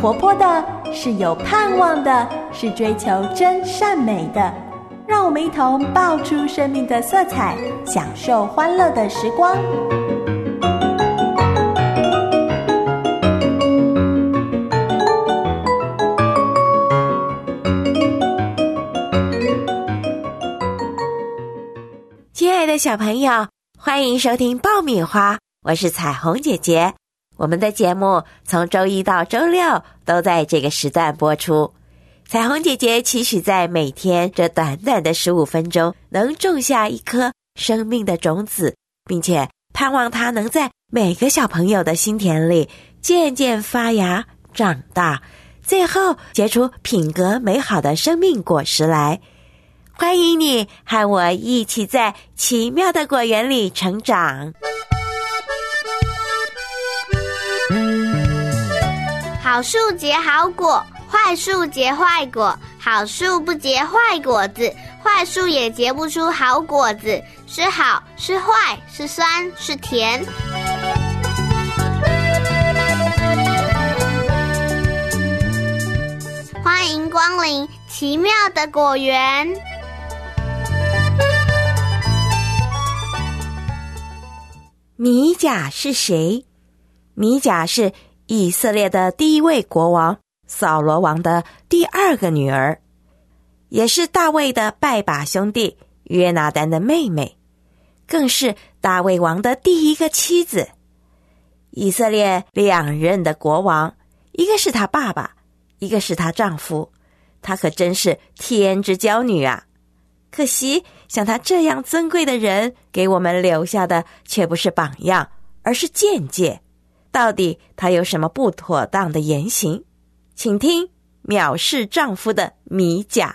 活泼的，是有盼望的，是追求真善美的。让我们一同爆出生命的色彩，享受欢乐的时光。 亲爱的小朋友，欢迎收听爆米花，我是彩虹姐姐。我们的节目从周一到周六都在这个时段播出。彩虹姐姐期许在每天这短短的15分钟能种下一颗生命的种子，并且盼望它能在每个小朋友的心田里渐渐发芽长大，最后结出品格美好的生命果实来。欢迎你和我一起在奇妙的果园里成长。 好树结好果，坏树结坏果，好树不结坏果子，坏树也结不出好果子，是好是坏，是酸是甜。欢迎光临奇妙的果园。 米甲是谁？米甲是以色列的第一位国王扫罗王的第二个女儿，也是大卫的拜把兄弟约拿单的妹妹，更是大卫王的第一个妻子。以色列2任的国王，一个是他爸爸，一个是她丈夫，她可真是天之娇女啊！可惜像她这样尊贵的人，给我们留下的却不是榜样，而是见解。到底她有什么不妥当的言行？请听藐视丈夫的米甲。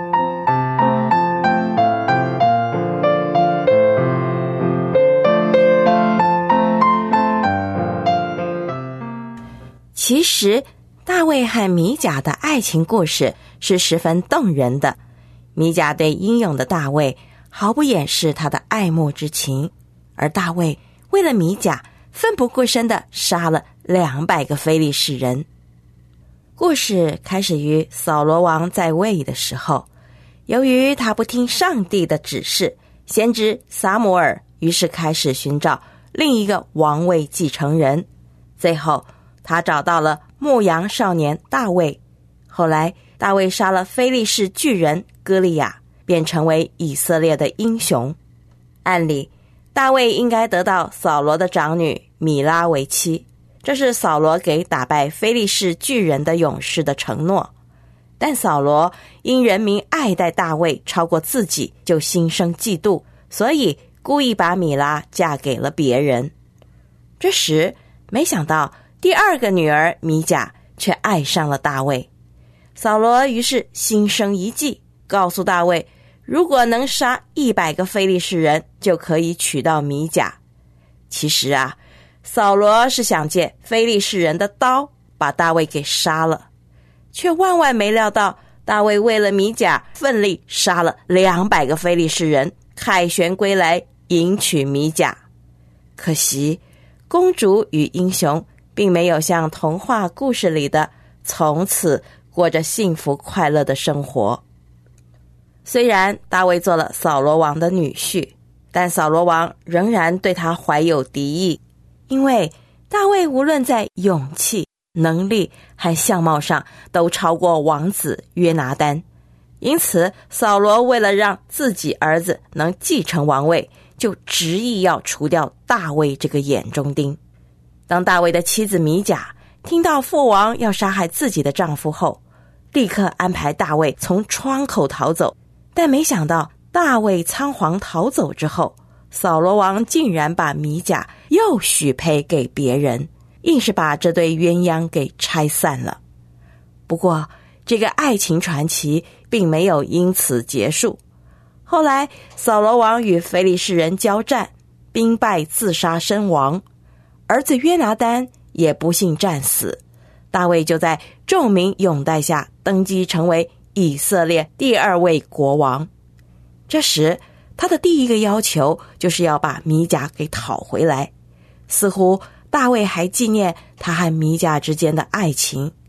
其实大卫和米甲的爱情故事是十分动人的。米甲对英勇的大卫毫不掩饰他的爱慕之情，而大卫为了米甲奋不顾身地杀了200个非利士人。故事开始于扫罗王在位的时候，由于他不听上帝的指示，先知撒母耳于是开始寻找另一个王位继承人。最后他找到了牧羊少年大卫，后来大卫杀了非利士巨人歌利亚，便成为以色列的英雄。按理大卫应该得到扫罗的长女米拉为妻，这是扫罗给打败非利士巨人的勇士的承诺。但扫罗因人民爱戴大卫超过自己，就心生嫉妒，所以故意把米拉嫁给了别人。这时没想到第二个女儿米甲却爱上了大卫。扫罗于是心生一计，告诉大卫，如果能杀100个非利士人，就可以娶到米甲。其实啊，扫罗是想借非利士人的刀把大卫给杀了，却万万没料到大卫为了米甲奋力杀了200个非利士人，凯旋归来迎娶米甲。可惜公主与英雄并没有像童话故事里的从此过着幸福快乐的生活。虽然大卫做了扫罗王的女婿，但扫罗王仍然对他怀有敌意，因为大卫无论在勇气、能力和相貌上都超过王子约拿单。因此扫罗为了让自己儿子能继承王位，就执意要除掉大卫这个眼中钉。当大卫的妻子米甲听到父王要杀害自己的丈夫后，立刻安排大卫从窗口逃走。但没想到大卫仓皇逃走之后，扫罗王竟然把米甲又许配给别人，硬是把这对鸳鸯给拆散了。不过这个爱情传奇并没有因此结束。后来扫罗王与非利士人交战，兵败自杀身亡，儿子约拿单也不幸战死。大卫就在众民拥戴下登基成为以色列第2位国王。这时他的第一个要求就是要把米甲给讨回来，似乎大卫还纪念他和米甲之间的爱情。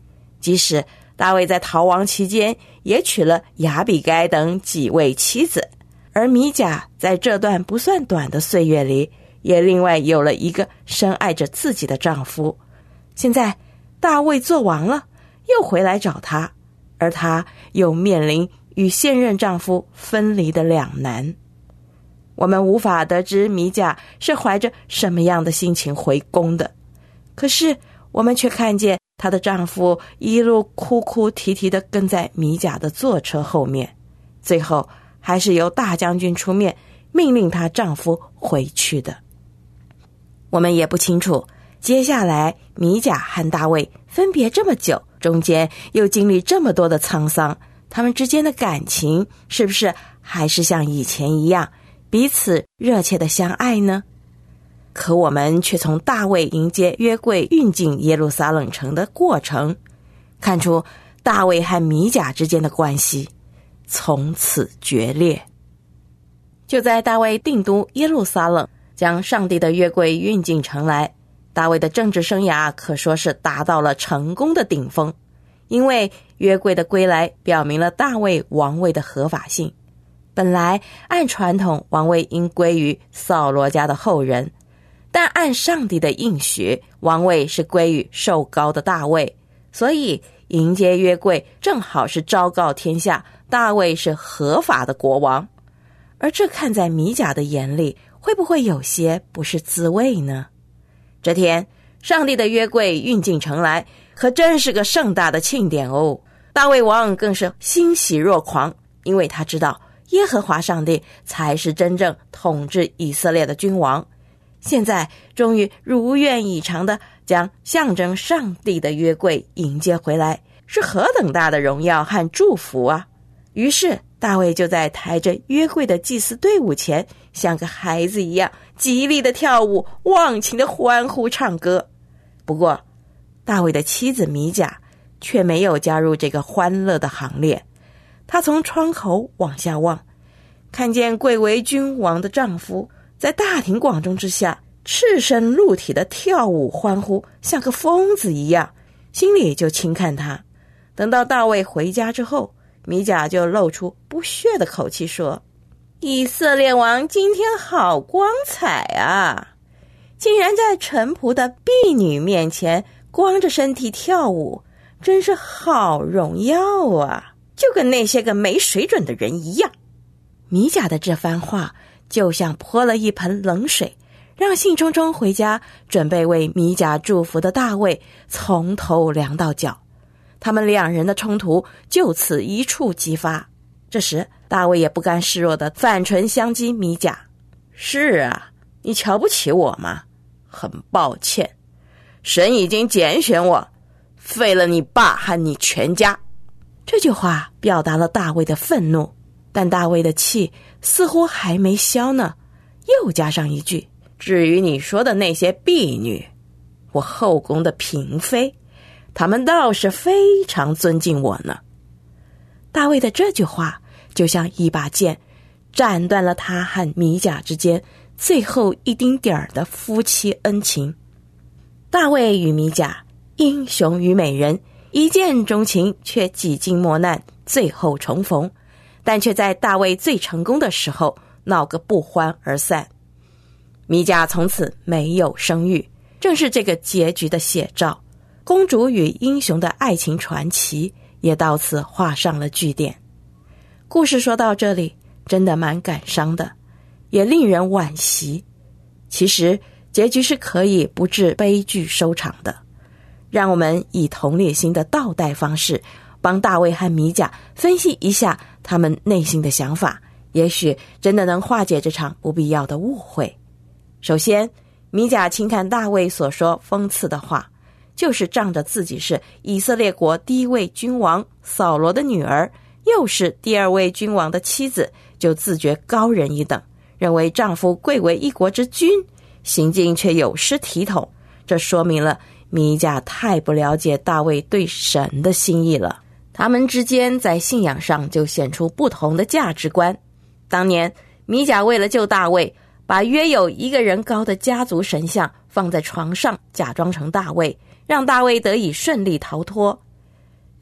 即使大卫在逃亡期间也娶了亚比该等几位妻子，而米甲在这段不算短的岁月里也另外有了一个深爱着自己的丈夫。现在大卫做王了，又回来找她，而她又面临与现任丈夫分离的两难。我们无法得知米甲是怀着什么样的心情回宫的，可是我们却看见她的丈夫一路哭哭啼啼地跟在米甲的坐车后面，最后还是由大将军出面命令她丈夫回去的。我们也不清楚接下来米甲和大卫分别这么久，中间又经历这么多的沧桑，他们之间的感情是不是还是像以前一样彼此热切的相爱呢？可我们却从大卫迎接约柜运进耶路撒冷城的过程，看出大卫和米甲之间的关系从此决裂。就在大卫定都耶路撒冷，将上帝的约柜运进城来，大卫的政治生涯可说是达到了成功的顶峰，因为约柜的归来表明了大卫王位的合法性。本来按传统，王位应归于扫罗家的后人，但按上帝的应许，王位是归于受膏的大卫，所以迎接约柜正好是昭告天下大卫是合法的国王。而这看在米甲的眼里，会不会有些不是滋味呢？这天上帝的约柜运进城来，可真是个盛大的庆典哦。大卫王更是欣喜若狂，因为他知道耶和华上帝才是真正统治以色列的君王，现在终于如愿以偿地将象征上帝的约柜迎接回来，是何等大的荣耀和祝福啊！于是大卫就在抬着约柜的祭司队伍前，像个孩子一样极力地跳舞，忘情地欢呼唱歌。不过大卫的妻子米甲却没有加入这个欢乐的行列。她从窗口往下望，看见贵为君王的丈夫在大庭广众之下赤身露体的跳舞欢呼，像个疯子一样，心里就轻看他。等到大卫回家之后，米甲就露出不屑的口气说：以色列王今天好光彩啊，竟然在臣仆的婢女面前光着身体跳舞，真是好荣耀啊，就跟那些个没水准的人一样。米甲的这番话就像泼了一盆冷水，让兴冲冲回家准备为米甲祝福的大卫从头凉到脚。他们两人的冲突就此一触即发。这时大卫也不甘示弱的反唇相讥米甲：是啊，你瞧不起我吗？很抱歉，神已经拣选我，废了你爸和你全家。这句话表达了大卫的愤怒，但大卫的气似乎还没消呢，又加上一句：至于你说的那些婢女，我后宫的嫔妃，他们倒是非常尊敬我呢。大卫的这句话就像一把剑，斩断了他和米甲之间最后一丁点儿的夫妻恩情。大卫与米甲，英雄与美人，一见钟情，却几经磨难，最后重逢，但却在大卫最成功的时候闹个不欢而散。米甲从此没有生育，正是这个结局的写照。公主与英雄的爱情传奇也到此画上了句点。故事说到这里，真的蛮感伤的，也令人惋惜。其实结局是可以不致悲剧收场的。让我们以同理心的倒带方式，帮大卫和米甲分析一下他们内心的想法，也许真的能化解这场不必要的误会。首先，米甲轻看大卫所说讽刺的话，就是仗着自己是以色列国第一位君王扫罗的女儿，又是第二位君王的妻子，就自觉高人一等，认为丈夫贵为一国之君，行径却有失体统。这说明了米甲太不了解大卫对神的心意了。他们之间在信仰上就显出不同的价值观。当年米甲为了救大卫，把约有1个人高的家族神像放在床上，假装成大卫，让大卫得以顺利逃脱。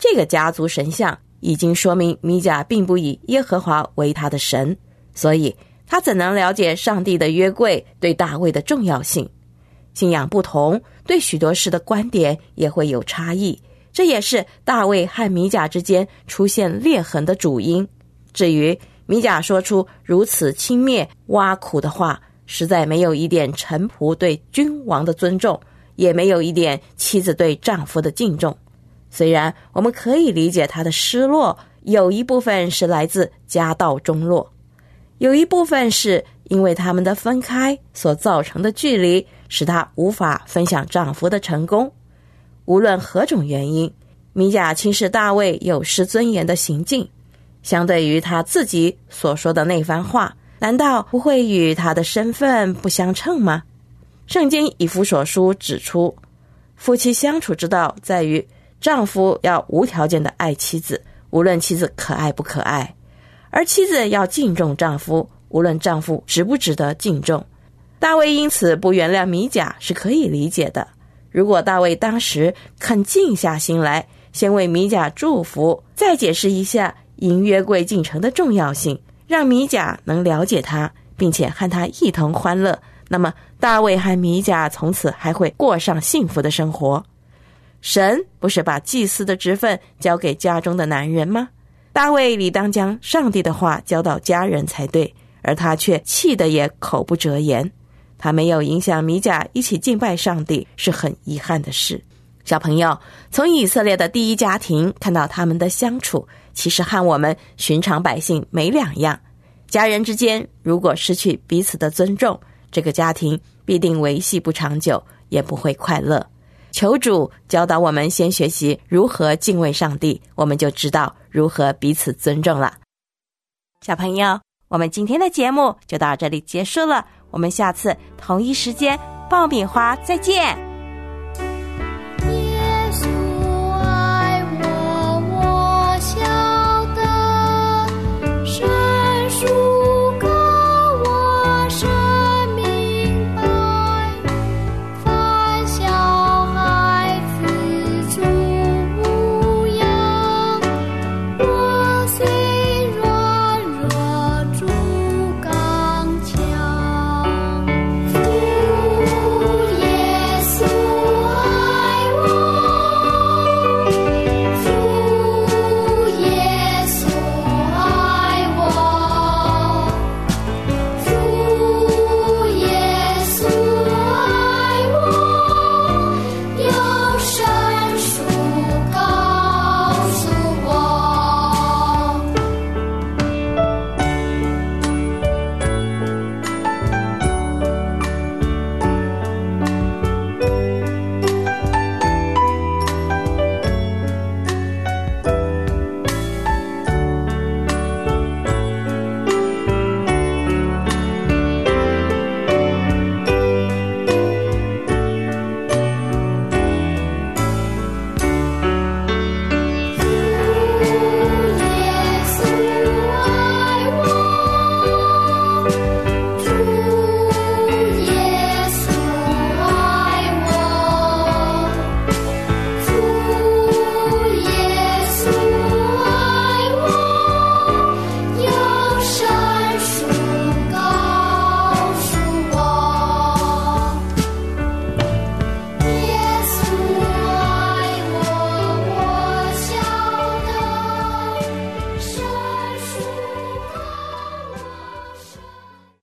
这个家族神像已经说明米甲并不以耶和华为他的神，所以他怎能了解上帝的约柜对大卫的重要性？信仰不同，对许多事的观点也会有差异，这也是大卫和米甲之间出现裂痕的主因。至于米甲说出如此轻蔑挖苦的话，实在没有一点臣仆对君王的尊重，也没有一点妻子对丈夫的敬重。虽然我们可以理解他的失落，有一部分是来自家道中落，有一部分是因为他们的分开所造成的距离，使她无法分享丈夫的成功。无论何种原因，米甲轻视大卫有失尊严的行径，相对于他自己所说的那番话，难道不会与他的身份不相称吗？圣经以弗所书指出，夫妻相处之道在于丈夫要无条件的爱妻子，无论妻子可爱不可爱，而妻子要敬重丈夫，无论丈夫值不值得敬重。大卫因此不原谅米甲是可以理解的。如果大卫当时肯静下心来，先为米甲祝福，再解释一下迎约柜进程的重要性，让米甲能了解他，并且和他一同欢乐，那么大卫和米甲从此还会过上幸福的生活。神不是把祭司的职分交给家中的男人吗？大卫理当将上帝的话交到家人才对，而他却气得也口不择言。他没有影响米甲一起敬拜上帝，是很遗憾的事。小朋友，从以色列的第一家庭看到他们的相处，其实和我们寻常百姓没两样。家人之间如果失去彼此的尊重，这个家庭必定维系不长久，也不会快乐。求主教导我们先学习如何敬畏上帝，我们就知道如何彼此尊重了。小朋友，我们今天的节目就到这里结束了，我们下次同一时间爆米花再见。